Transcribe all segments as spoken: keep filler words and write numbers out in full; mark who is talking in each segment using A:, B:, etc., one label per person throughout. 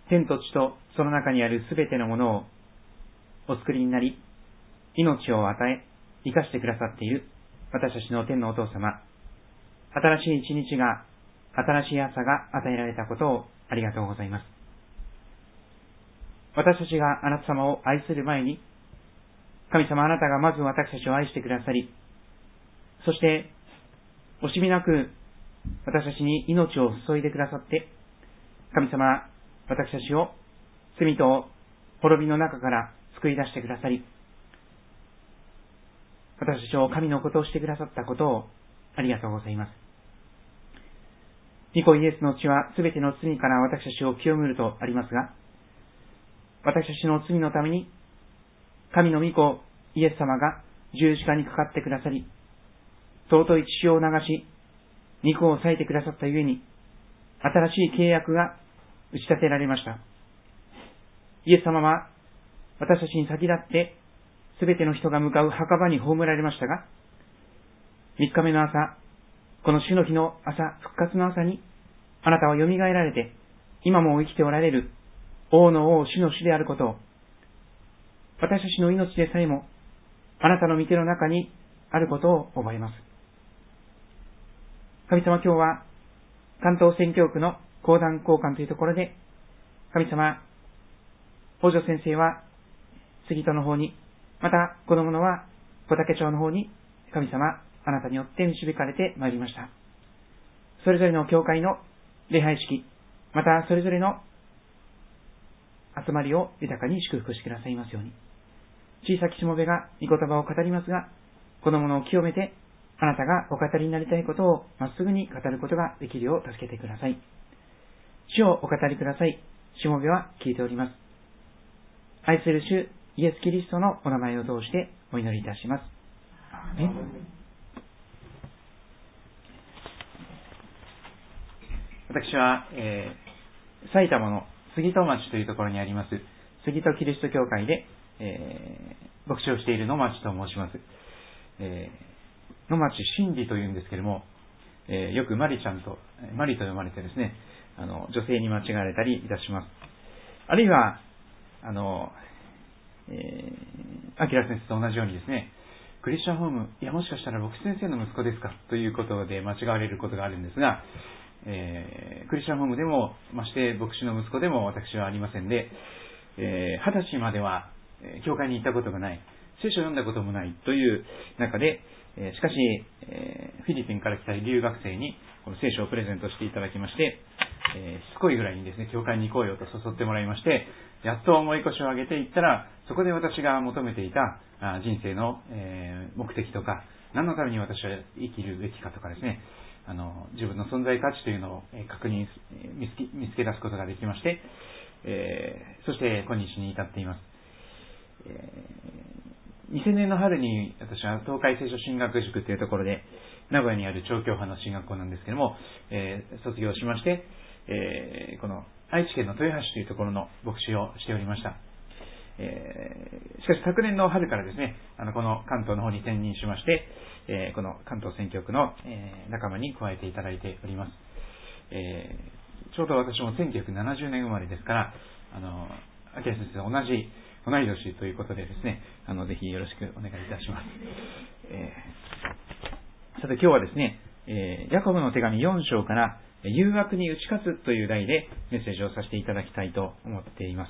A: 天と地とその中にあるすべてのものをお作りになり、命を与え、生かしてくださっている私たちの天のお父様、新しい一日が、新しい朝が与えられたことをありがとうございます。私たちがあなた様を愛する前に、神様あなたがまず私たちを愛してくださり、そして惜しみなく私たちに命を注いでくださって、神様、私たちを罪と滅びの中から救い出してくださり、私たちを神のことをしてくださったことをありがとうございます。御子イエスの血はすべての罪から私たちを清めるとありますが、私たちの罪のために神の御子イエス様が十字架にかかってくださり、尊い血を流し、肉を裂いてくださったゆえに、新しい契約が打ち立てられました。イエス様は私たちに先立ってすべての人が向かう墓場に葬られましたが、三日目の朝、この主の日の朝、復活の朝に、あなたは蘇られて、今も生きておられる王の王、主の主であることを、私たちの命でさえも、あなたの御手の中にあることを覚えます。神様、今日は、関東宣教区の講談交換というところで、神様、北条先生は杉戸の方に、また子供のは小竹町の方に、神様、あなたによって導かれてまいりました。それぞれの教会の礼拝式、またそれぞれの集まりを豊かに祝福してくださいますように。小さきしもべが御言葉を語りますが、このものを清めて、あなたがお語りになりたいことをまっすぐに語ることができるよう助けてください。主をお語りください。しもべは聞いております。愛する主イエス・キリストのお名前を通してお祈りいたします。アーメン。私は、えー、埼玉の杉戸町というところにあります杉戸キリスト教会で、えー、牧師をしている野町と申します。えー、野町真理というんですけれども、えー、よくマリちゃんとマリと呼ばれてですね、あの女性に間違われたりいたします。あるいはあの、えー、アキラ先生と同じようにですね、クリスチャンホーム、いやもしかしたら牧師先生の息子ですかということで間違われることがあるんですが、えー、クリスチャンホームでも、まして牧師の息子でも私はありませんで、えー、二十歳までは、えー、教会に行ったことがない、聖書を読んだこともないという中で、えー、しかし、えー、フィリピンから来た留学生にこの聖書をプレゼントしていただきまして、えー、しつこいぐらいにですね、教会に行こうよと誘ってもらいまして、やっと重い腰を上げていったら、そこで私が求めていたあ人生の、えー、目的とか、何のために私は生きるべきかとかですね、あの自分の存在価値というのを確認見つけ、見つけ出すことができまして、えー、そして今日に至っています。えー、にせんねんの春に私は東海聖書神学塾というところで名古屋にある調教派の進学校なんですけども、えー、卒業しまして、えー、この愛知県の豊橋というところの牧師をしておりました。えー、しかし昨年の春からですね、あのこの関東の方に転任しまして、えー、この関東選挙区の、えー、仲間に加えていただいております。えー、ちょうど私もせんきゅうひゃくななじゅうねん生まれですから、あの秋谷先生と同じ同い年ということでですね、あのぜひよろしくお願いいたします。えー、さて今日はですね、えー、ヤコブの手紙よん章から誘惑に打ち勝つという題でメッセージをさせていただきたいと思っています。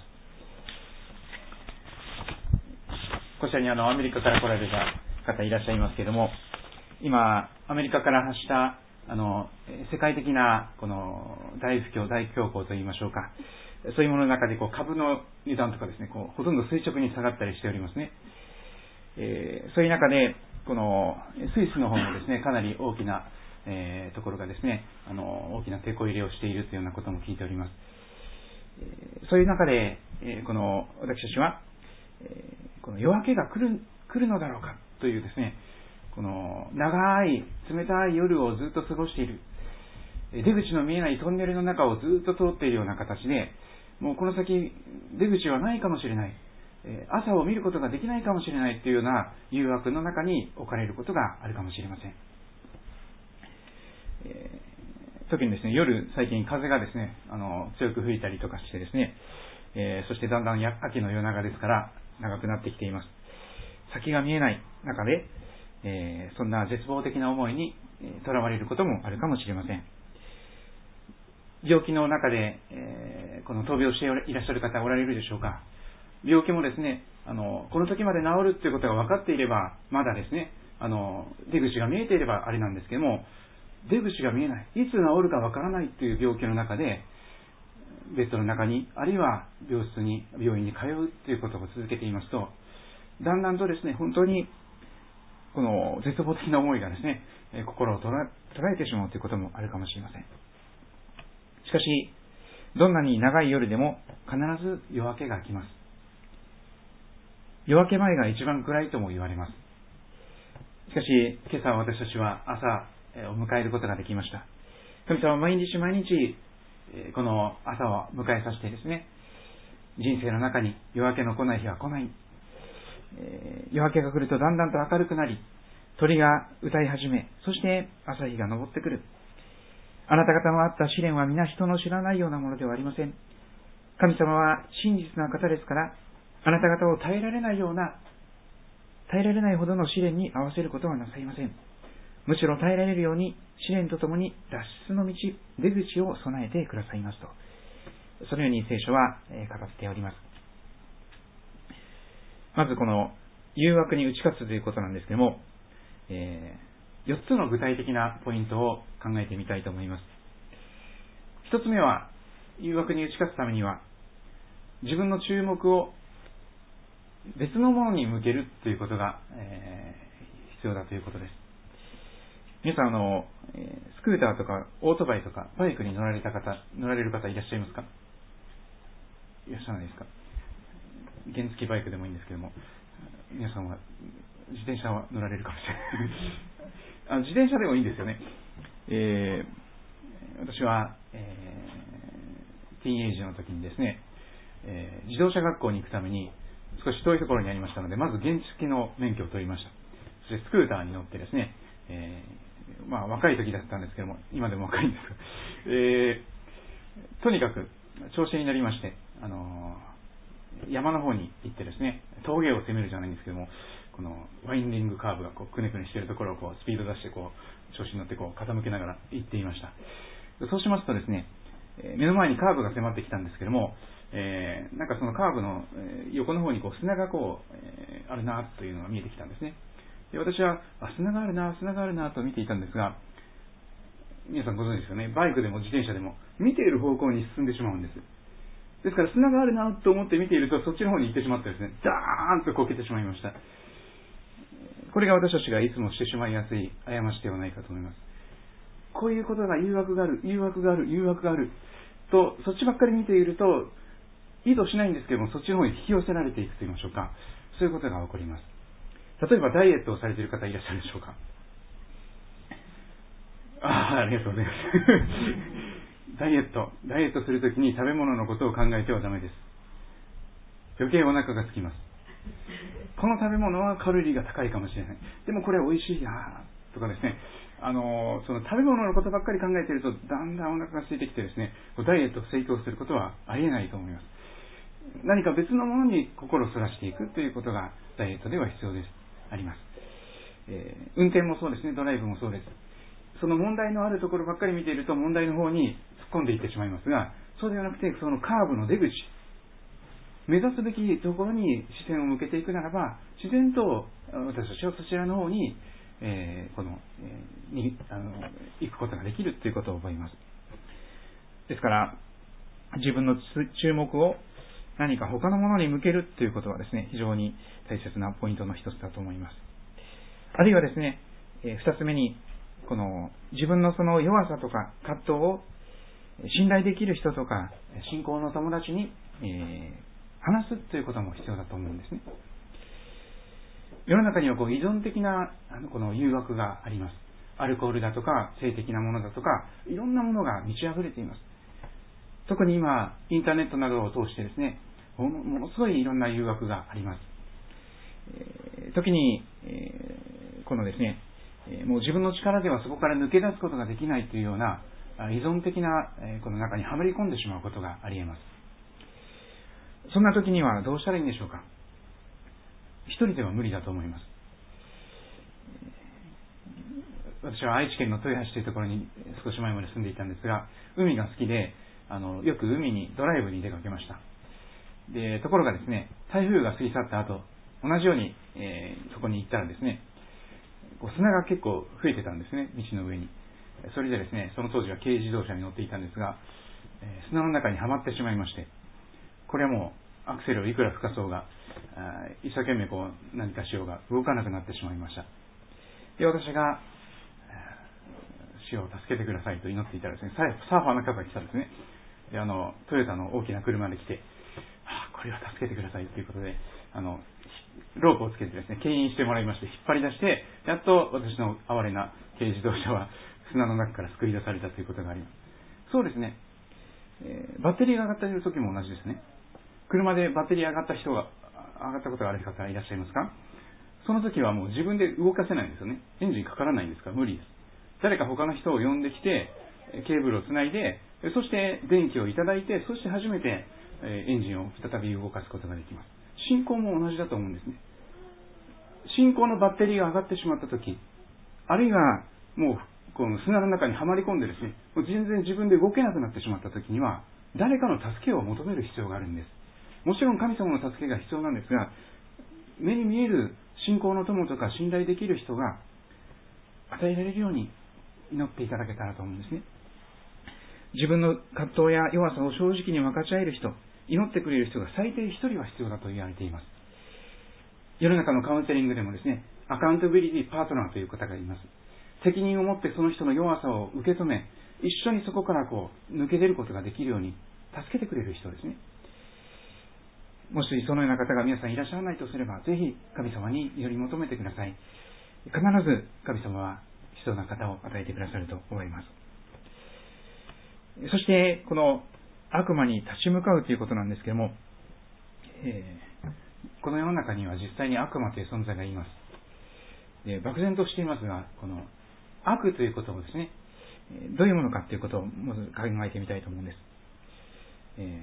A: こちらにあのアメリカから来られた方いらっしゃいますけれども、今アメリカから発したあの世界的なこの大不況、大恐慌といいましょうか、そういうものの中でこう株の値段とかですね、こうほとんど垂直に下がったりしておりますね。えー、そういう中でこのスイスの方もですね、かなり大きな、えー、ところがですね、あの大きな手こ入れをしているというようなことも聞いております。えー、そういう中で、えー、この私たちは、えーこの夜明けが来る、来るのだろうかというですね、この長い冷たい夜をずっと過ごしている、出口の見えないトンネルの中をずっと通っているような形で、もうこの先出口はないかもしれない、朝を見ることができないかもしれないというような誘惑の中に置かれることがあるかもしれません。 特にですね、夜最近風がですね、あの、強く吹いたりとかしてですね、えー、そしてだんだんや秋の夜長ですから長くなってきています。先が見えない中で、えー、そんな絶望的な思いにとらわれることもあるかもしれません。病気の中で、えー、この闘病していらっしゃる方おられるでしょうか。病気もですね、あの、この時まで治るということが分かっていれば、まだですね、あの、出口が見えていればあれなんですけども、出口が見えない、いつ治るか分からないという病気の中で、ベッドの中に、あるいは病室に、病院に通うということを続けていますと、だんだんとですね、本当に、この絶望的な思いがですね、心を捉えてしまうということもあるかもしれません。しかし、どんなに長い夜でも必ず夜明けが来ます。夜明け前が一番暗いとも言われます。しかし、今朝私たちは朝を迎えることができました。神様は毎日毎日、この朝を迎えさせてですね、人生の中に夜明けの来ない日は来ない。夜明けが来るとだんだんと明るくなり、鳥が歌い始め、そして朝日が昇ってくる。あなた方のあった試練は皆人の知らないようなものではありません。神様は真実な方ですから、あなた方を耐えられないような、耐えられないほどの試練に合わせることはなさいません。むしろ耐えられるように試練とともに脱出の道、出口を備えてくださいますと。そのように聖書は語っております。まずこの誘惑に打ち勝つということなんですけれども、えー、よっつの具体的なポイントを考えてみたいと思います。一つ目は、誘惑に打ち勝つためには、自分の注目を別のものに向けるということが、えー、必要だということです。皆さん、あの、スクーターとかオートバイとかバイクに乗られた方、乗られる方いらっしゃいますか？いらっしゃらないですか？原付バイクでもいいんですけども、皆さんは自転車は乗られるかもしれないあの自転車でもいいんですよね。えー、私は、えー、ティーンエイジの時にですね、えー、自動車学校に行くために少し遠いところにありましたので、まず原付の免許を取りました。そしてスクーターに乗ってですね、えー、まあ若い時だったんですけども、今でも若いんですが、えー、とにかく調子になりまして、あのー、山の方に行ってですね、峠を攻めるじゃないんですけども、このワインディングカーブがこうくねくねしているところをこうスピード出してこう調子に乗ってこう傾けながら行っていました。そうしますとですね、目の前にカーブが迫ってきたんですけども、えー、なんかそのカーブの横の方にこう砂がこう、えー、あるなというのが見えてきたんですね。で、私はあ砂があるな砂があるなと見ていたんですが、皆さんご存知ですよね、バイクでも自転車でも見ている方向に進んでしまうんです。ですから砂があるなと思って見ているとそっちの方に行ってしまってですね、ダーンとこけてしまいました。これが私たちがいつもしてしまいやすい過ちではないかと思います。こういうことが誘惑がある、誘惑がある、誘惑があるとそっちばっかり見ていると意図しないんですけども、そっちの方に引き寄せられていくと言いましょうか。そういうことが起こります。例えばダイエットをされている方いらっしゃるでしょうか。ああ、ありがとうございます。ダイエット、ダイエットするときに食べ物のことを考えてはダメです。余計お腹が空きます。この食べ物はカロリーが高いかもしれない。でもこれ美味しいなとかですね。あの、その食べ物のことばっかり考えていると、だんだんお腹が空いてきてですね、ダイエットを成功することはありえないと思います。何か別のものに心をそらしていくということがダイエットでは必要です。あります。えー、運転もそうですね、ドライブもそうです。その問題のあるところばっかり見ていると問題の方に突っ込んでいってしまいますが、そうではなくて、そのカーブの出口、目指すべきところに視線を向けていくならば、自然と私たちはそちらの方に、えー、この、えー、にあの行くことができるということを覚えます。ですから、自分の注目を何か他のものに向けるということはですね、非常に大切なポイントの一つだと思います。あるいはですね、えー、二つ目に、この自分のその弱さとか葛藤を信頼できる人とか信仰の友達に、えー、話すということも必要だと思うんですね。世の中にはこう依存的なあのこの誘惑があります。アルコールだとか性的なものだとかいろんなものが満ち溢れています。特に今インターネットなどを通してですね、ものすごいいろんな誘惑があります。えー、時に、えー、このですね、もう自分の力ではそこから抜け出すことができないというような依存的なこの中にはまり込んでしまうことがあり得ます。そんな時にはどうしたらいいんでしょうか。一人では無理だと思います。私は愛知県の豊橋というところに少し前まで住んでいたんですが、海が好きで、あのよく海にドライブに出かけました。でところがですね、台風が過ぎ去った後、同じように、えー、そこに行ったらですね、こう砂が結構増えてたんですね、道の上に。それでですね、その当時は軽自動車に乗っていたんですが、えー、砂の中にはまってしまいまして、これはもうアクセルをいくら吹かそうが、一生懸命こう何かしようが動かなくなってしまいました。で、私が主を助けてくださいと祈っていたらですね、サーファーの方が来たんですね。で、あのトヨタの大きな車で来て、あ、これは助けてくださいということで、あのロープをつけてですね、牽引してもらいまして、引っ張り出して、やっと私の哀れな軽自動車は砂の中から救い出されたということがあります。そうですね、えー、バッテリーが上がった時も同じですね。車でバッテリー上がった人が上がったことがある方いらっしゃいますか？その時はもう自分で動かせないんですよね。エンジンかからないんですから無理です。誰か他の人を呼んできて、ケーブルをつないで、そして電気をいただいて、そして初めてエンジンを再び動かすことができます。信仰も同じだと思うんですね。信仰のバッテリーが上がってしまった時、あるいはもうこの砂の中にはまり込んでですね、もう全然自分で動けなくなってしまった時には、誰かの助けを求める必要があるんです。もちろん神様の助けが必要なんですが、目に見える信仰の友とか信頼できる人が与えられるように祈っていただけたらと思うんですね。自分の葛藤や弱さを正直に分かち合える人、祈ってくれる人が最低一人は必要だと言われています。世の中のカウンセリングでもですね、アカウンタビリティパートナーという方がいます。責任を持ってその人の弱さを受け止め、一緒にそこからこう抜け出ることができるように助けてくれる人ですね。もしそのような方が皆さんいらっしゃらないとすれば、ぜひ神様に祈り求めてください。必ず神様は必要な方を与えてくださると思います。そしてこの悪魔に立ち向かうということなんですけれども、えー、この世の中には実際に悪魔という存在がいます。で、漠然としていますが、この悪ということをですね、どういうものかということをまず考えてみたいと思うんです。え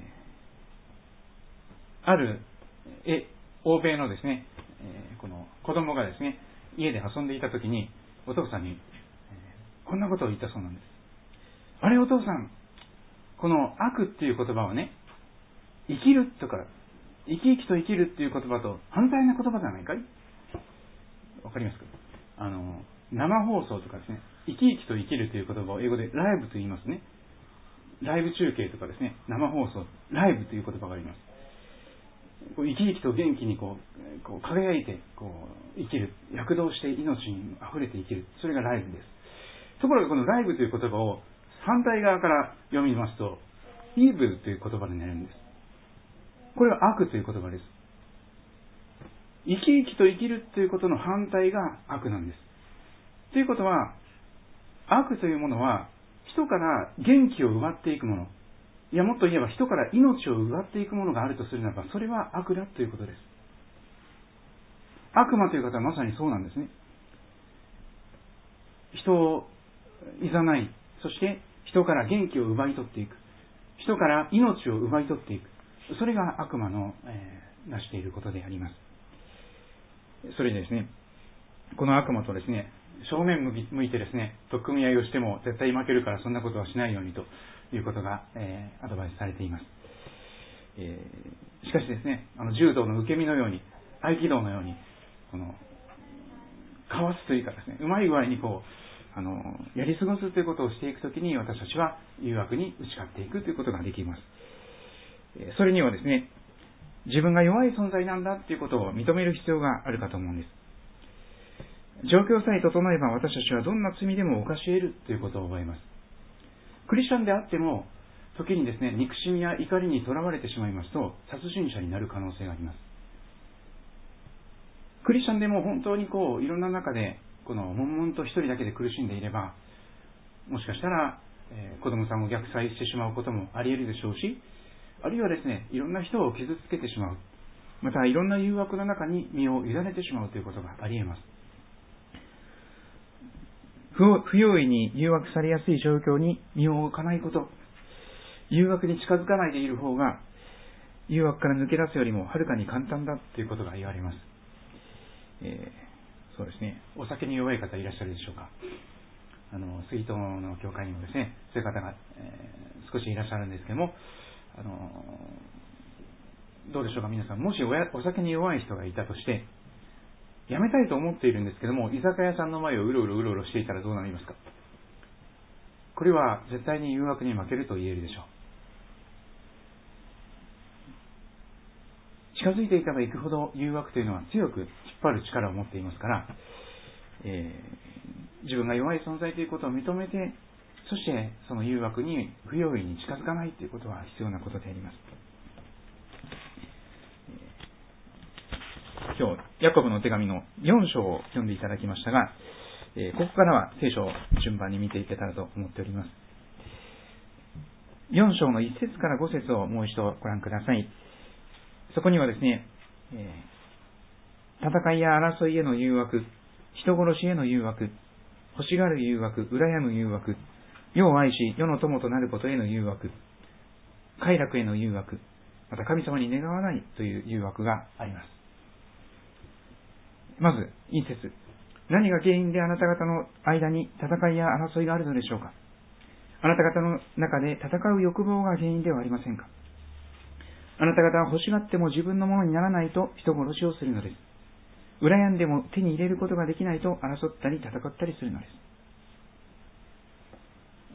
A: ー、あるえ欧米のですね、えー、この子供がですね、家で遊んでいたときにお父さんに、えー、こんなことを言ったそうなんです。あれお父さん、この悪っていう言葉はね、生きるとか生き生きと生きるっていう言葉と反対な言葉じゃないかい？わかりますか？あの生放送とかですね、生き生きと生きるという言葉を英語でライブと言いますね。ライブ中継とかですね、生放送、ライブという言葉があります。こう生き生きと元気にこうこう輝いてこう生きる、躍動して命に溢れて生きる、それがライブです。ところがこのライブという言葉を反対側から読みますと、イーブルという言葉になるんです。これは悪という言葉です。生き生きと生きるということの反対が悪なんです。ということは、悪というものは人から元気を奪っていくもの、いやもっと言えば人から命を奪っていくものがあるとするならば、それは悪だということです。悪魔という方はまさにそうなんですね。人をいざない、そして人から元気を奪い取っていく、人から命を奪い取っていく、それが悪魔の、えー、成していることであります。それでですね、この悪魔とですね、正面向いてですね、取っ組み合いをしても絶対負けるからそんなことはしないようにということが、えー、アドバイスされています。えー、しかしですね、あの柔道の受け身のように、合気道のように、このかわすというかですね、うまい具合にこうあのやり過ごすということをしていくときに、私たちは誘惑に打ち勝っていくということができます。それにはですね、自分が弱い存在なんだということを認める必要があるかと思うんです。状況さえ整えば私たちはどんな罪でも犯し得るということを覚えます。クリスチャンであっても時にですね、憎しみや怒りにとらわれてしまいますと殺人者になる可能性があります。クリスチャンでも本当にこういろんな中でこの悶々と一人だけで苦しんでいれば、もしかしたら、えー、子供さんを虐待してしまうこともあり得るでしょうし、あるいはですね、いろんな人を傷つけてしまう、またいろんな誘惑の中に身を委ねてしまうということがあり得ます。 不不用意に誘惑されやすい状況に身を置かないこと、誘惑に近づかないでいる方が誘惑から抜け出すよりもはるかに簡単だということが言われます。えー、そうですね。お酒に弱い方いらっしゃるでしょうか。あの水筒の教会にもですね、そういう方が、えー、少しいらっしゃるんですけども、あのどうでしょうか。皆さん、もし お, やお酒に弱い人がいたとして、やめたいと思っているんですけども、居酒屋さんの前をうろうろうろうろしていたらどうなりますか。これは絶対に誘惑に負けると言えるでしょう。近づいていけば行くほど誘惑というのは強く引っ張る力を持っていますから、えー、自分が弱い存在ということを認めて、そしてその誘惑に不用意に近づかないということは必要なことであります。今日ヤコブの手紙のよん章を読んでいただきましたが、えー、ここからは聖書を順番に見ていけたらと思っております。よん章のいち節からご節をもう一度ご覧ください。そこにはですね、えー、戦いや争いへの誘惑、人殺しへの誘惑、欲しがる誘惑、羨む誘惑、世を愛し世の友となることへの誘惑、快楽への誘惑、また神様に願わないという誘惑があります。まずいち節、何が原因であなた方の間に戦いや争いがあるのでしょうか。あなた方の中で戦う欲望が原因ではありませんか。あなた方は欲しがっても自分のものにならないと人殺しをするのです。羨んでも手に入れることができないと争ったり戦ったりするのです。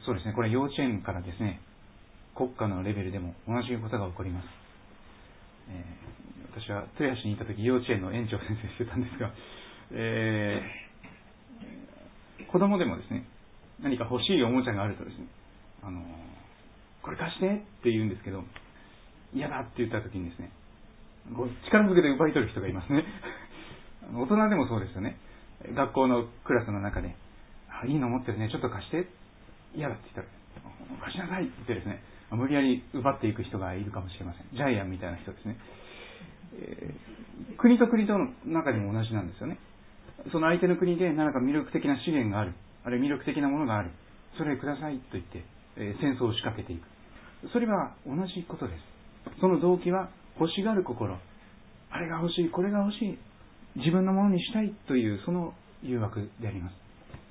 A: そうですね、これ幼稚園からですね、国家のレベルでも同じことが起こります。えー、私は豊橋にいた時幼稚園の園長先生してたんですが、えー、子供でもですね、何か欲しいおもちゃがあるとですね、あのー、これ貸してって言うんですけど、嫌だって言った時にですね、力ずくで奪い取る人がいますね。大人でもそうですよね。学校のクラスの中で、あ、いいの持ってるね、ちょっと貸して。嫌だって言ったら、貸しなさいって言ってですね、無理やり奪っていく人がいるかもしれません。ジャイアンみたいな人ですね。えー、国と国との中でも同じなんですよね。その相手の国で何か魅力的な資源がある、あるいは魅力的なものがある、それくださいと言って、えー、戦争を仕掛けていく。それは同じことです。その動機は欲しがる心、あれが欲しい、これが欲しい、自分のものにしたいというその誘惑であります。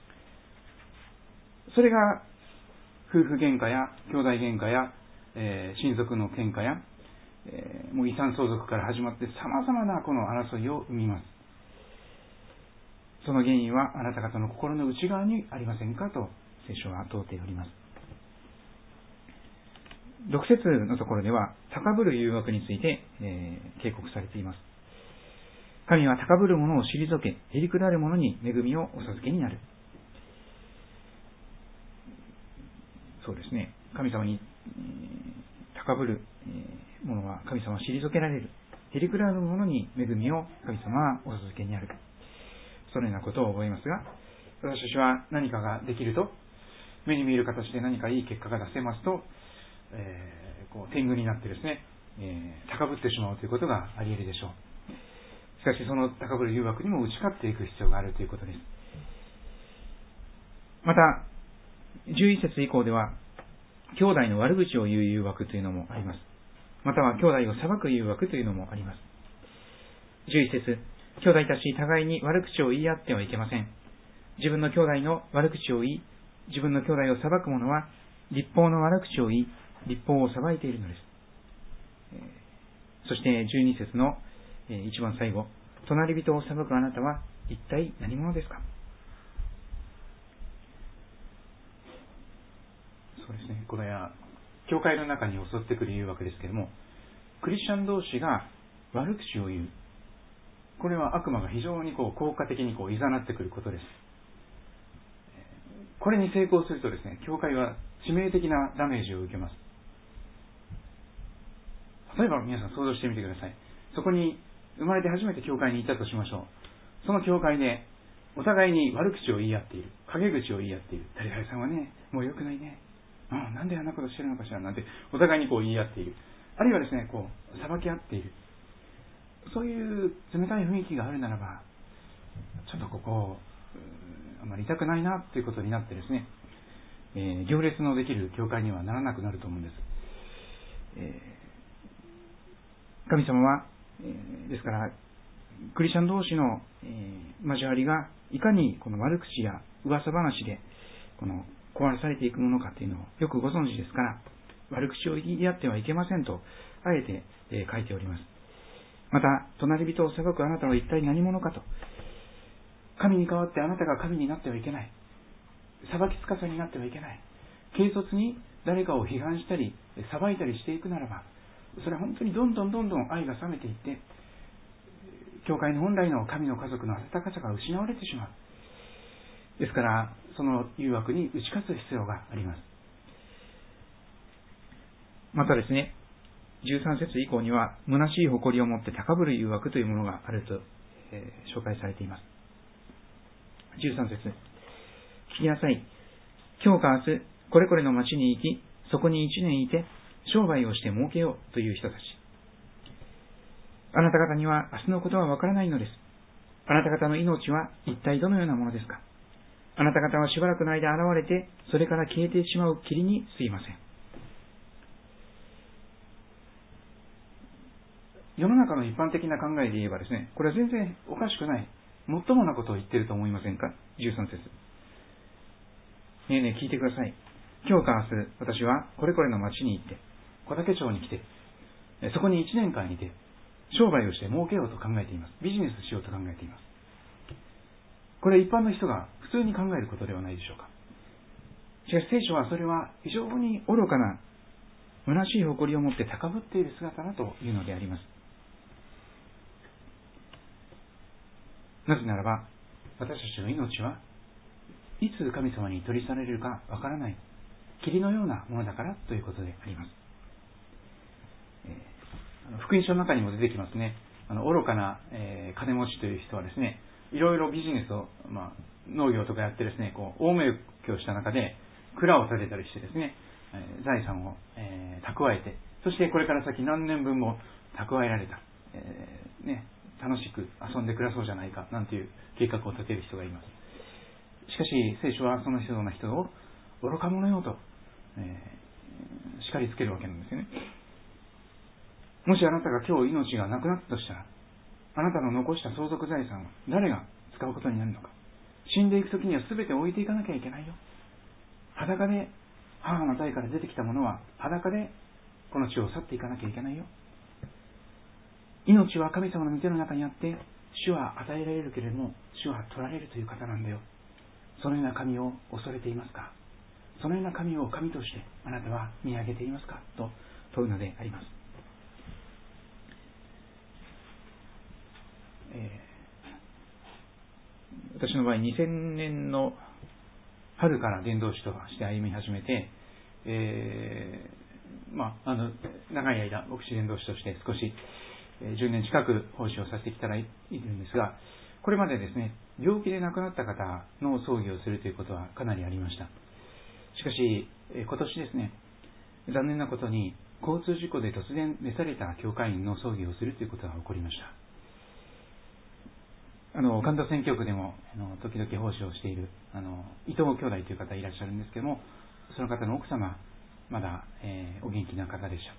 A: それが夫婦喧嘩や兄弟喧嘩や、えー、親族の喧嘩や、えー、もう遺産相続から始まって様々なこの争いを生みます。その原因はあなた方の心の内側にありませんかと聖書は問うております。ろく節のところでは高ぶる誘惑について、えー、警告されています。神は高ぶる者を退け、へりくだる者に恵みをお授けになる。そうですね。神様に、えー、高ぶる、えー、者は神様は退けられる。へりくだる者に恵みを神様はお授けになる。そのようなことを覚えますが、私たちは何かができると、目に見える形で何かいい結果が出せますと、えー、こう天狗になってですね、えー、高ぶってしまうということがあり得るでしょう。しかしその高ぶる誘惑にも打ち勝っていく必要があるということです。またじゅういち節以降では兄弟の悪口を言う誘惑というのもあります。または兄弟を裁く誘惑というのもあります。じゅういち節、兄弟たち互いに悪口を言い合ってはいけません。自分の兄弟の悪口を言い、自分の兄弟を裁く者は立法の悪口を言い、立法を裁いているのです。そしてじゅうに節の一番最後、隣人を裁くあなたは一体何者ですか。そうですね、これは教会の中に襲ってくる誘惑ですけれども、クリスチャン同士が悪口を言う、これは悪魔が非常にこう効果的にこう誘ってくることです。これに成功するとですね、教会は致命的なダメージを受けます。例えば皆さん想像してみてください。そこに生まれて初めて教会に行ったとしましょう。その教会でお互いに悪口を言い合っている、陰口を言い合っている。誰々さんはね、もう良くないね、うん、なんであんなことしてるのかしらなんてお互いにこう言い合っている。あるいはですね、こう裁き合っている。そういう冷たい雰囲気があるならば、ちょっとここあまり痛くないなということになってですね、えー、行列のできる教会にはならなくなると思うんです。えー、神様は、えー、ですからクリスチャン同士の、えー、交わりがいかにこの悪口や噂話でこの壊されていくものかというのをよくご存知ですから、悪口を言い合ってはいけませんとあえて、えー、書いております。また隣人を裁くあなたは一体何者かと、神に代わってあなたが神になってはいけない、裁きつかさになってはいけない、軽率に誰かを批判したり裁いたりしていくならば、それは本当にどんどんどんどん愛が冷めていって、教会の本来の神の家族の温かさが失われてしまう。ですからその誘惑に打ち勝つ必要があります。またですね、じゅうさん節以降には虚しい誇りを持って高ぶる誘惑というものがあると、えー、紹介されています。じゅうさん節、聞きなさい。今日か明日これこれの町に行き、そこに一年いて商売をして儲けようという人たち。あなた方には明日のことはわからないのです。あなた方の命は一体どのようなものですか。あなた方はしばらくの間現れて、それから消えてしまう霧に過ぎません。世の中の一般的な考えで言えばですね、これは全然おかしくない、もっともなことを言っていると思いませんか。じゅうさん節、ねえねえ聞いてください。今日か明日私はこれこれの町に行って小竹町に来て、そこにいちねんかんいて商売をして儲けようと考えています。ビジネスしようと考えています。これは一般の人が普通に考えることではないでしょうか。しかし聖書はそれは非常に愚かな虚しい誇りを持って高ぶっている姿だというのであります。なぜならば私たちの命はいつ神様に取り去られるかわからない霧のようなものだからということであります。えー、あの福音書の中にも出てきますね。あの愚かな、えー、金持ちという人はですね、いろいろビジネスを、まあ、農業とかやってですね、こう大儲けをした中で蔵を建てたりしてですね、えー、財産を、えー、蓄えて、そしてこれから先何年分も蓄えられた、えーね、楽しく遊んで暮らそうじゃないかなんていう計画を立てる人がいます。しかし聖書はそのような人を愚か者よと、えー、叱りつけるわけなんですよね。もしあなたが今日命がなくなったとしたら、あなたの残した相続財産は誰が使うことになるのか。死んでいくときには全て置いていかなきゃいけないよ。裸で母の体から出てきたものは裸でこの地を去っていかなきゃいけないよ。命は神様の御手の中にあって、主は与えられるけれども主は取られるという方なんだよ。そのような神を恐れていますか。そのような神を神としてあなたは見上げていますかと問うのであります。えー、私の場合にせんねんの春から伝道師として歩み始めて、えーまあ、あの長い間牧師伝道師として少しじゅうねん近く奉仕をさせてきたらいるんですが、これまでですね、病気で亡くなった方の葬儀をするということはかなりありました。しかし今年ですね、残念なことに交通事故で突然召された教会員の葬儀をするということが起こりました。あの神田選挙区でもあの時々奉仕をしているあの伊藤兄弟という方いらっしゃるんですけども、その方の奥様まだ、えー、お元気な方でした。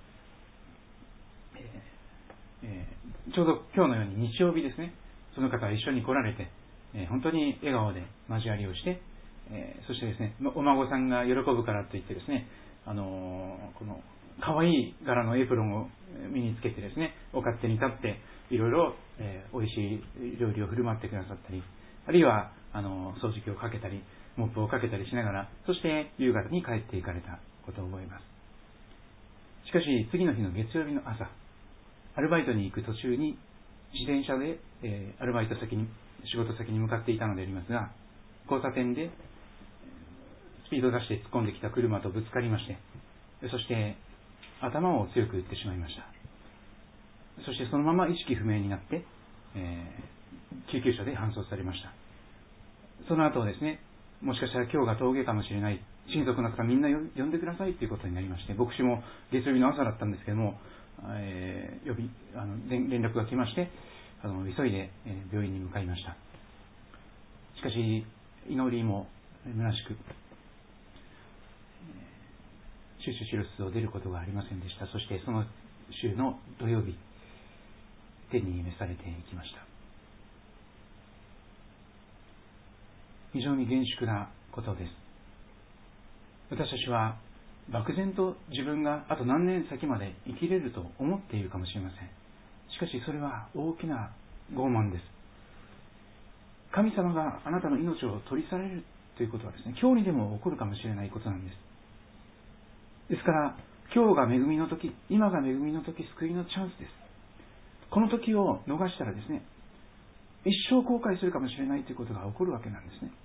A: えーえー、ちょうど今日のように日曜日ですね、その方は一緒に来られて、えー、本当に笑顔で交わりをして、えー、そしてですね、お孫さんが喜ぶからといってですね、あのー、この可愛い柄のエプロンを身につけてですね、お勝手に立っていろいろ、えー、美味しい料理を振る舞ってくださったり、あるいはあの掃除機をかけたりモップをかけたりしながら、そして夕方に帰っていかれたことを覚えます。しかし次の日の月曜日の朝、アルバイトに行く途中に自転車で、えー、アルバイト先に仕事先に向かっていたのでありますが、交差点でスピードを出して突っ込んできた車とぶつかりまして、そして頭を強く打ってしまいました。そしてそのまま意識不明になって、えー、救急車で搬送されました。その後ですね、もしかしたら今日が峠かもしれない、親族の方みんな呼んでくださいということになりまして、牧師も月曜日の朝だったんですけども、えー、呼びあの連絡が来まして、あの急いで、えー、病院に向かいました。しかし祈りも虚しく、シュシュシロスを出ることがありませんでした。そしてその週の土曜日、天に召されていきました。非常に厳粛なことです。私たちは漠然と自分があと何年先まで生きれると思っているかもしれません。しかしそれは大きな傲慢です。神様があなたの命を取り去られるということはですね、今日にでも起こるかもしれないことなんです。ですから、今日が恵みの時、今が恵みの時、救いのチャンスです。この時を逃したらですね、一生後悔するかもしれないということが起こるわけなんですね。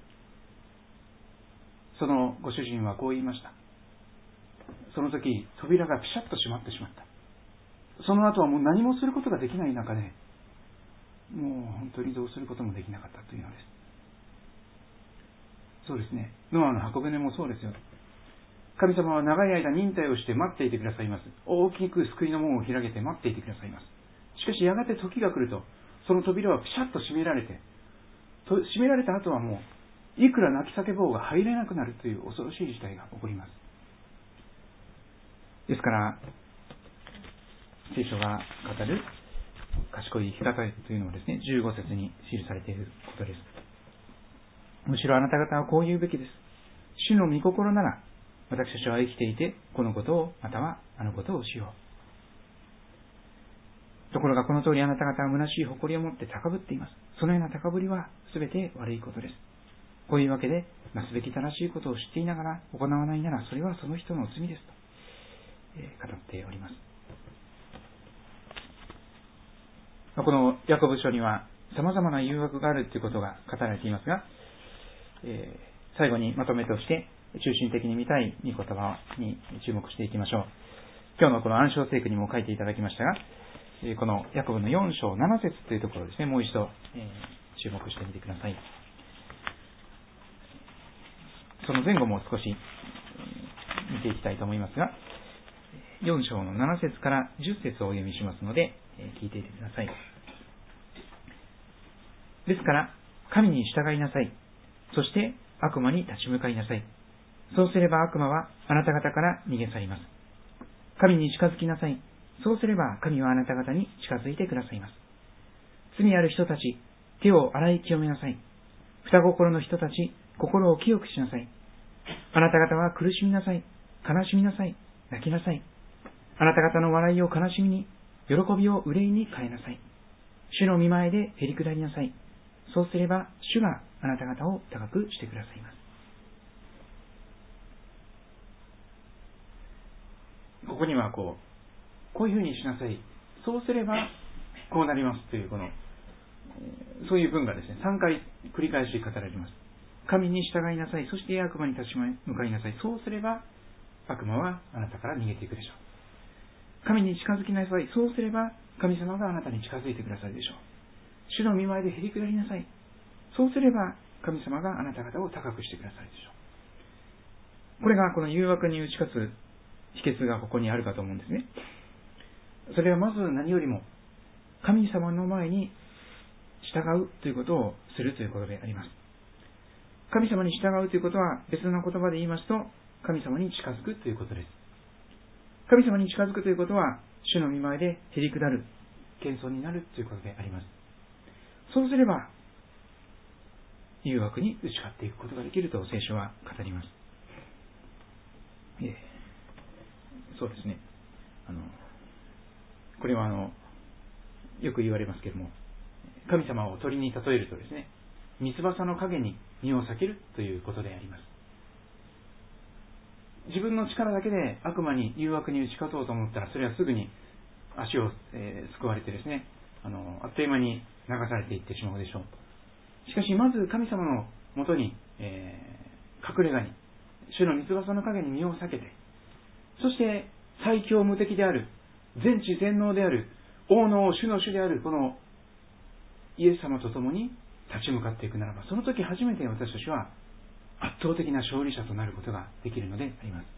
A: そのご主人はこう言いました。その時、扉がピシャッと閉まってしまった。その後はもう何もすることができない中で、もう本当にどうすることもできなかったというのです。そうですね。ノアの箱舟もそうですよ。神様は長い間忍耐をして待っていてくださいます。大きく救いの門を開けて待っていてくださいます。しかしやがて時が来ると、その扉はピシャッと閉められて、閉められた後はもう、いくら泣き叫ぼうが入れなくなるという恐ろしい事態が起こります。ですから、聖書が語る賢い生き方というのはですね、じゅうご節に記されていることです。むしろあなた方はこう言うべきです。主の御心なら、私たちは生きていて、このことを、またはあのことをしよう。ところがこの通りあなた方は虚しい誇りを持って高ぶっています。そのような高ぶりはすべて悪いことです。こういうわけで、なすべき正しいことを知っていながら行わないなら、それはその人の罪ですと、えー、語っております。このヤコブ書には様々な誘惑があるということが語られていますが、えー、最後にまとめとして中心的に見たい御言葉に注目していきましょう。今日のこの暗唱聖句にも書いていただきましたが、このヤコブのよん章なな節というところですね、もう一度、えー、注目してみてください。その前後も少し見ていきたいと思いますが、よん章のなな節からじゅっ節をお読みしますので、聞いていてください。ですから、神に従いなさい。そして悪魔に立ち向かいなさい。そうすれば悪魔はあなた方から逃げ去ります。神に近づきなさい。そうすれば神はあなた方に近づいてくださいます。罪ある人たち、手を洗い清めなさい。双心の人たち、心を清くしなさい。あなた方は苦しみなさい。悲しみなさい。泣きなさい。あなた方の笑いを悲しみに、喜びを憂いに変えなさい。主の御前でへり下りなさい。そうすれば主があなた方を高くしてくださいます。ここにはこう、こういうふうにしなさい。そうすればこうなりますというこの、そういう文がですね、さんかい繰り返し語られます。神に従いなさい。そして悪魔に立ち向かいなさい。そうすれば悪魔はあなたから逃げていくでしょう。神に近づきなさい。そうすれば神様があなたに近づいてくださるでしょう。主の御前でへり下りなさい。そうすれば神様があなた方を高くしてくださるでしょう。これがこの誘惑に打ち勝つ秘訣がここにあるかと思うんですね。それはまず何よりも神様の前に従うということをするということであります。神様に従うということは別の言葉で言いますと、神様に近づくということです。神様に近づくということは主の御前でへり下る、謙遜になるということであります。そうすれば誘惑に打ち勝っていくことができると聖書は語ります。えー、そうですね。あのこれはあのよく言われますけれども、神様を鳥に例えるとですね、三翼の影に身を避けるということであります。自分の力だけで悪魔に誘惑に打ち勝とうと思ったら、それはすぐに足を、えー、すくわれてですね、あのあっという間に流されていってしまうでしょう。しかしまず神様のもとに、えー、隠れ家に、主の三翼の影に身を避けて、そして最強無敵である、全知全能である、王の王、主の主であるこのイエス様と共に立ち向かっていくならば、その時初めて私たちは圧倒的な勝利者となることができるのであります。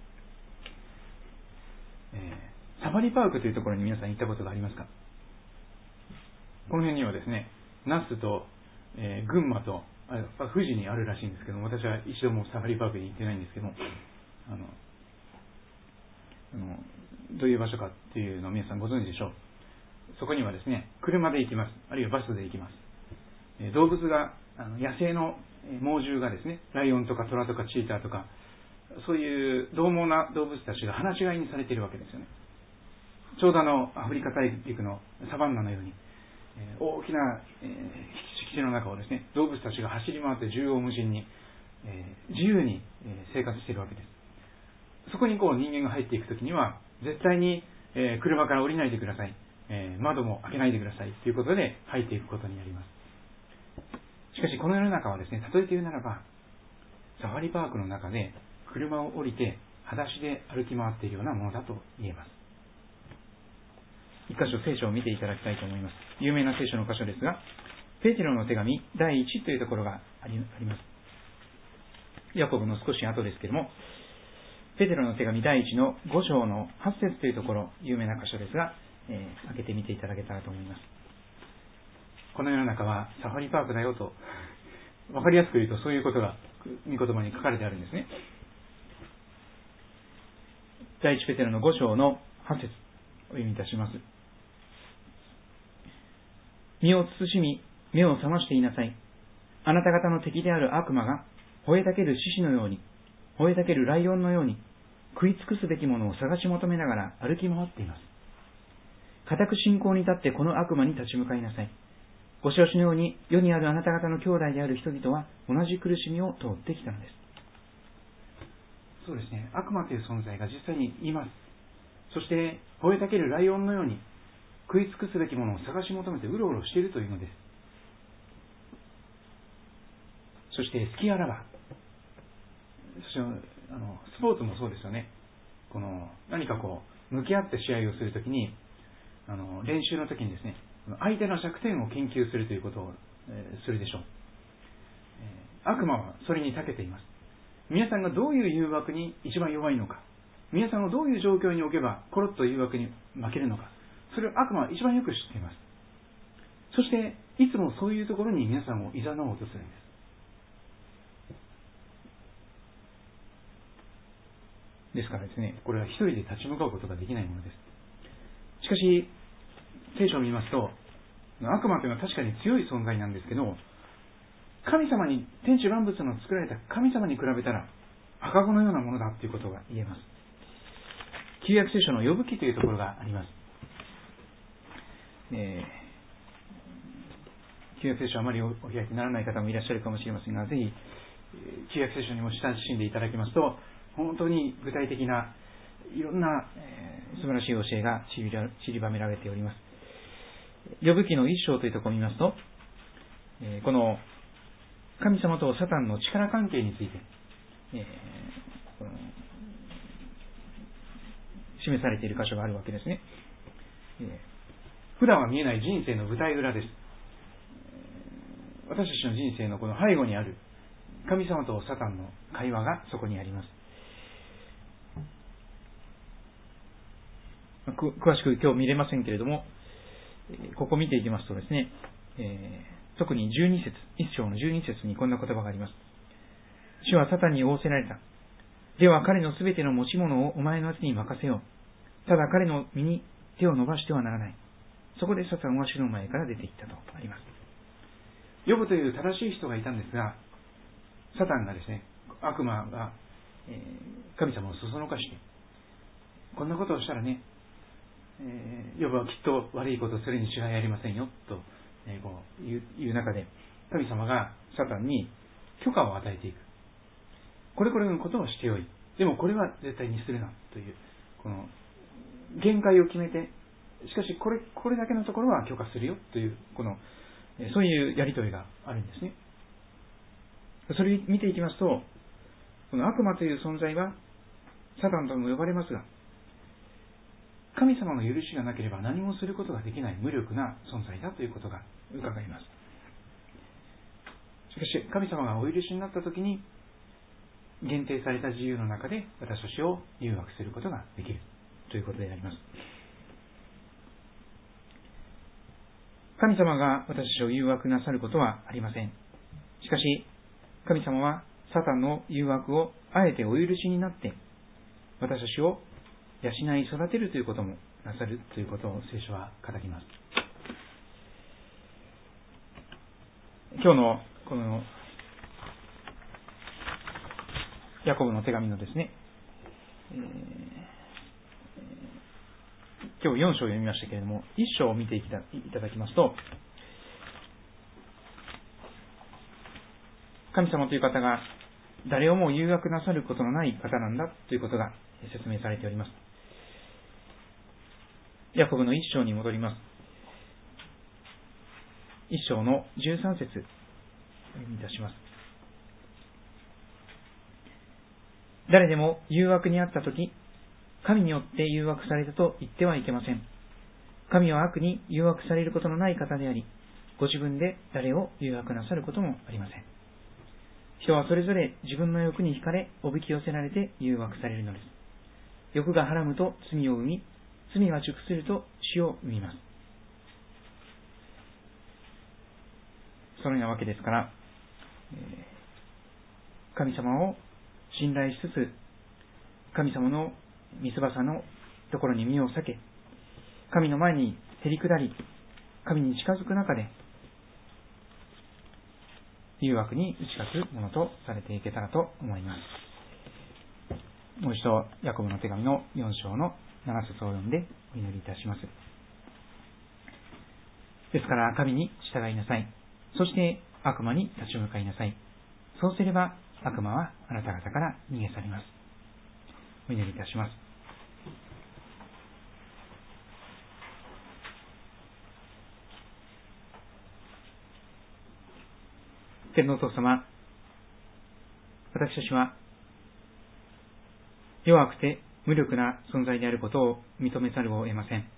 A: えー、サファリパークというところに皆さん行ったことがありますか？この辺にはですね、那須と、えー、群馬とあ富士にあるらしいんですけど、私は一度もサファリパークに行ってないんですけど、あのあのどういう場所かっていうのを皆さんご存知でしょう。そこにはですね、車で行きます。あるいはバスで行きます。え動物が、あの野生の猛獣がですね、ライオンとかトラとかチーターとか、そういう獰猛な動物たちが放し飼いにされているわけですよね。ちょうどあのアフリカ大陸のサバンナのように、えー、大きな、えー、敷地の中をですね、動物たちが走り回って縦横無尽に、えー、自由に、えー、生活しているわけです。そこにこう人間が入っていくときには、絶対に、えー、車から降りないでください、えー、窓も開けないでくださいということで入っていくことになります。しかしこの世の中はですね、例えて言うならば、サファリパークの中で車を降りて裸足で歩き回っているようなものだと言えます。一箇所聖書を見ていただきたいと思います。有名な聖書の箇所ですが、ペテロの手紙だいいちというところがあります。ヤコブの少し後ですけれども、ペテロの手紙だいいちのご章のはち節というところ、有名な箇所ですが、えー、開けてみていただけたらと思います。この世の中はサファリパークだよと、わかりやすく言うとそういうことが御言葉に書かれてあるんですね。だいいちペテロのご章のはち節お読みいたします。身を慎み、目を覚ましていなさい。あなた方の敵である悪魔が、吠えたける獅子のように、吠えたけるライオンのように、食い尽くすべきものを探し求めながら歩き回っています。固く信仰に立ってこの悪魔に立ち向かいなさい。ご承知のように、世にあるあなた方の兄弟である人々は、同じ苦しみを通ってきたのです。そうですね、悪魔という存在が実際にいます。そして、吠えたけるライオンのように、食い尽くすべきものを探し求めてうろうろしているというのです。そして隙あらば、そしてあのスポーツもそうですよね。この何かこう向き合って試合をするときに、あの練習のときにですね、相手の弱点を研究するということを、えー、するでしょう、えー。悪魔はそれに長けています。皆さんがどういう誘惑に一番弱いのか、皆さんをどういう状況に置けばコロッと誘惑に負けるのか、それを悪魔は一番よく知っています。そしていつもそういうところに皆さんを誘おうとするんです。ですからですね、これは一人で立ち向かうことができないものです。しかし聖書を見ますと、悪魔というのは確かに強い存在なんですけど、神様に、天地万物の作られた神様に比べたら赤子のようなものだということが言えます。旧約聖書の呼ぶ記というところがあります。えー、旧約聖書あまりお開きにならない方もいらっしゃるかもしれませんが、ぜひ旧約聖書にも親しんでいただきますと、本当に具体的ないろんな、えー、素晴らしい教えが散りばめられております。呼ぶ記の一章というところを見ますと、えー、この神様とサタンの力関係について、えー、この示されている箇所があるわけですね。えー、普段は見えない人生の舞台裏です。私たちの人生のこの背後にある神様とサタンの会話がそこにあります。詳しく今日見れませんけれども、ここ見ていきますとですね、えー、特にじゅうに節、一章のじゅうに節にこんな言葉があります。主はサタンに仰せられた。では彼のすべての持ち物をお前の手に任せよう。ただ彼の身に手を伸ばしてはならない。そこでサタンは主の前から出て行ったとあります。ヨブという正しい人がいたんですが、サタンがですね、悪魔が、えー、神様をそそのかして、こんなことをしたらね、えー、ヨブはきっと悪いことをするに違いありませんよと、えー、こういういう中で、神様がサタンに許可を与えていく。これこれのことをしてよい。でもこれは絶対にするなという、この限界を決めて、しかしこれ、これだけのところは許可するよという、この、そういうやりとりがあるんですね。それを見ていきますと、この悪魔という存在はサタンとも呼ばれますが、神様の許しがなければ何もすることができない無力な存在だということが伺います。しかし神様がお許しになったときに、限定された自由の中で私たちを誘惑することができるということであります。神様が私たちを誘惑なさることはありません。ししかし、神様はサタンの誘惑をあえてお許しになって、私たちを養い育てるということもなさるということを聖書は語ります。今日のこのヤコブの手紙のですね、えー、今日よん章を読みましたけれども、いっ章を見ていただきますと、神様という方が誰をも誘惑なさることのない方なんだということが説明されております。ヤコブのいっ章に戻ります。いっ章のじゅうさん節お読みいたします。誰でも誘惑にあったとき、神によって誘惑されたと言ってはいけません。神は悪に誘惑されることのない方であり、ご自分で誰を誘惑なさることもありません。人はそれぞれ自分の欲に惹かれ、おびき寄せられて誘惑されるのです。欲がはらむと罪を生み、罪が熟すると死を生みます。そのようなわけですから、神様を信頼しつつ、神様の御翼のところに身を避け、神の前にへり下り、神に近づく中で、誘惑に打ち勝つものとされていけたらと思います。もう一度、ヤコブの手紙のよん章のなな節を読んでお祈りいたします。ですから、神に従いなさい。そして悪魔に立ち向かいなさい。そうすれば悪魔はあなた方から逃げ去ります。お祈りいたします。天のお父様、私たちは弱くて無力な存在であることを認めざるを得ません。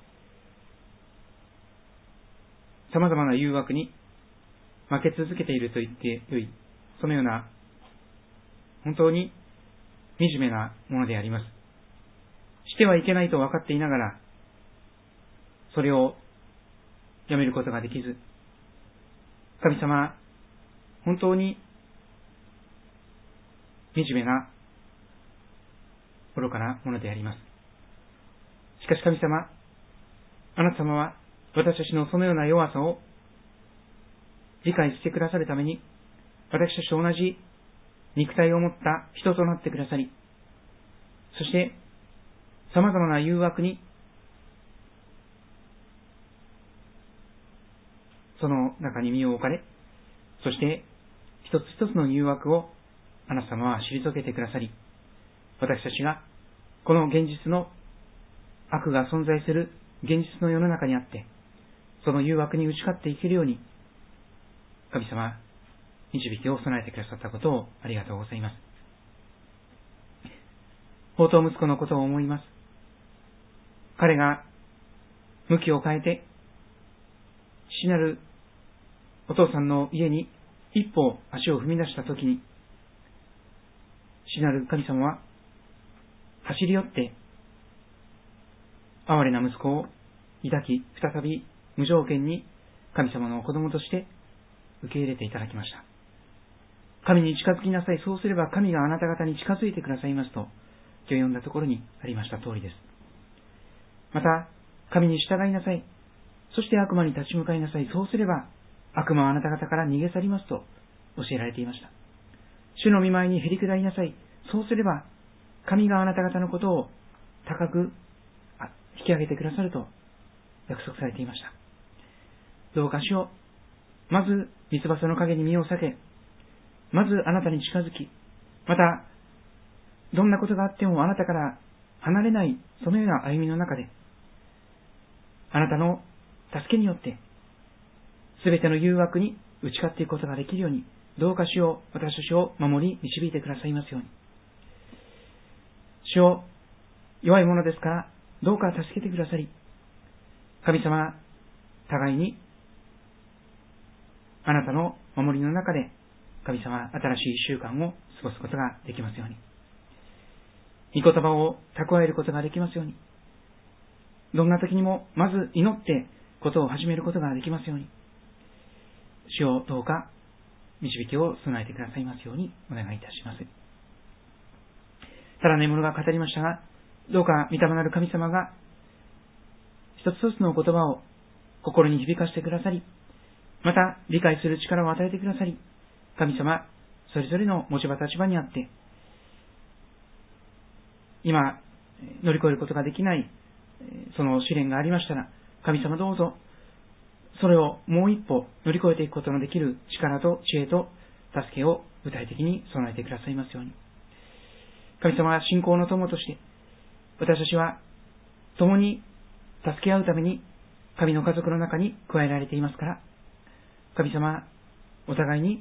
A: 様々な誘惑に負け続けていると言ってよい、そのような本当に惨めなものであります。してはいけないと分かっていながら、それをやめることができず、神様、本当に惨めな愚かなものであります。しかし神様、あなた様は私たちのそのような弱さを理解してくださるために、私たちと同じ肉体を持った人となってくださり、そして様々な誘惑にその中に身を置かれ、そして一つ一つの誘惑をあなた様は退けてくださり、私たちがこの現実の悪が存在する現実の世の中にあって、その誘惑に打ち勝っていけるように、神様、導きを備えてくださったことをありがとうございます。放蕩息子のことを思います。彼が向きを変えて、父なるお父さんの家に一歩足を踏み出したときに、父なる神様は走り寄って、哀れな息子を抱き、再び無条件に神様の子供として受け入れていただきました。神に近づきなさい。そうすれば神があなた方に近づいてくださいますと、今日読んだところにありました通りです。また、神に従いなさい。そして悪魔に立ち向かいなさい。そうすれば悪魔はあなた方から逃げ去りますと教えられていました。主の御前にへり下りなさい。そうすれば神があなた方のことを高く引き上げてくださると約束されていました。どうか主を、まず御翼の陰に身を避け、まずあなたに近づき、またどんなことがあってもあなたから離れない、そのような歩みの中で、あなたの助けによってすべての誘惑に打ち勝っていくことができるように、どうか主を、私たちを守り導いてくださいますように。主を、弱いものですからどうか助けてくださり、神様、互いにあなたの守りの中で神様、新しい習慣を過ごすことができますように。御言葉を蓄えることができますように。どんな時にもまず祈ってことを始めることができますように。主をどうか導きを備えてくださいますようにお願いいたします。さらなるものが語りましたが、どうか御霊なる神様が一つ一つの言葉を心に響かせてくださり、また理解する力を与えてくださり、神様それぞれの持ち場立場にあって今乗り越えることができないその試練がありましたら、神様どうぞそれをもう一歩乗り越えていくことのできる力と知恵と助けを具体的に備えてくださいますように。神様は信仰の友として私たちは共に助け合うために神の家族の中に加えられていますから、神様お互いに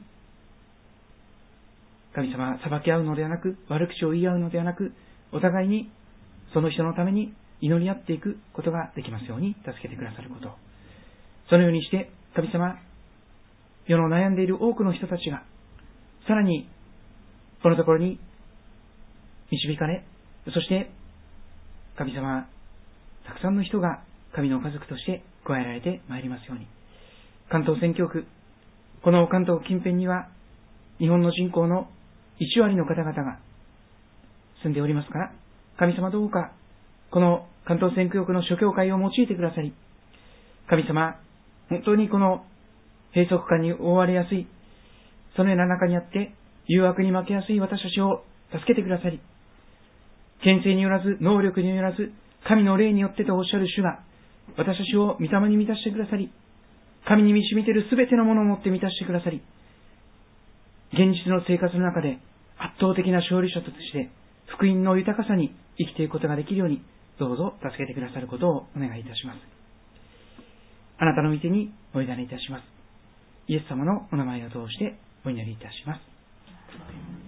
A: 神様裁き合うのではなく、悪口を言い合うのではなく、お互いにその人のために祈り合っていくことができますように助けてくださること、そのようにして神様、世の悩んでいる多くの人たちがさらにこのところに導かれ、そして神様たくさんの人が神の家族として加えられてまいりますように。関東選挙区、この関東近辺には日本の人口のいち割の方々が住んでおりますから、神様どうかこの関東選挙区の諸教会を用いてくださり、神様本当にこの閉塞感に覆われやすいそのような中にあって誘惑に負けやすい私たちを助けてくださり、権勢によらず能力によらず神の霊によってとおっしゃる主が私たちを御霊に満たしてくださり、神に満ち満てるすべてのものを持って満たしてくださり、現実の生活の中で圧倒的な勝利者として福音の豊かさに生きていくことができるように、どうぞ助けてくださることをお願いいたします。あなたの御手にお委ねいたします。イエス様のお名前を通してお祈りいたします。